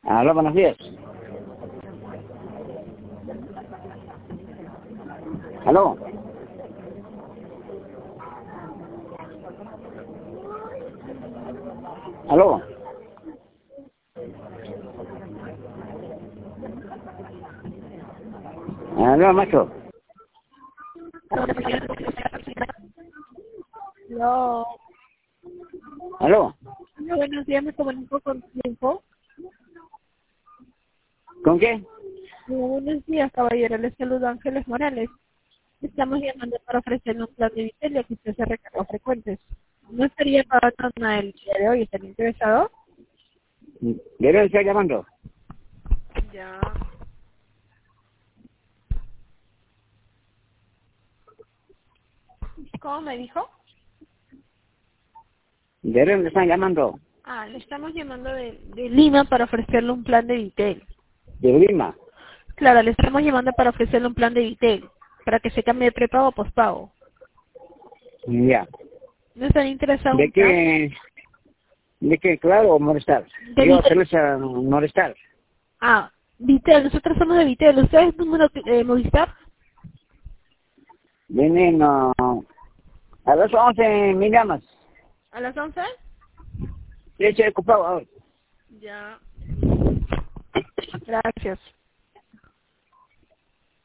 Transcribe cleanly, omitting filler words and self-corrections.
Aló, buenos días. Aló. Aló. Aló, macho. No. Aló. Hola, buenos días, me comunico con tiempo. ¿Con qué? Buenos días, caballero. Les saludo Ángeles Morales. Estamos llamando para ofrecerle un plan de Vitelia que usted se recarga frecuentes. ¿No estaría pagando nada el día de hoy? ¿Estaría interesado? ¿De dónde está llamando? Ya. ¿Cómo me dijo? ¿De dónde están llamando? Le estamos llamando de Lima para ofrecerle un plan de Vitel. De Lima. Claro, le estamos llamando para ofrecerle un plan de Vitel, para que se cambie de prepago a pospago. Ya. ¿No están interesados ¿De en plan? qué? ¿De qué? Claro, molestar. De Yo Vitel. a molestar. Vitel, nosotros somos de Vitel. ¿Usted es número Movistar? Vienen a las 11 me llamas. ¿A las 11? Leche ocupado ahora. Ya. Gracias.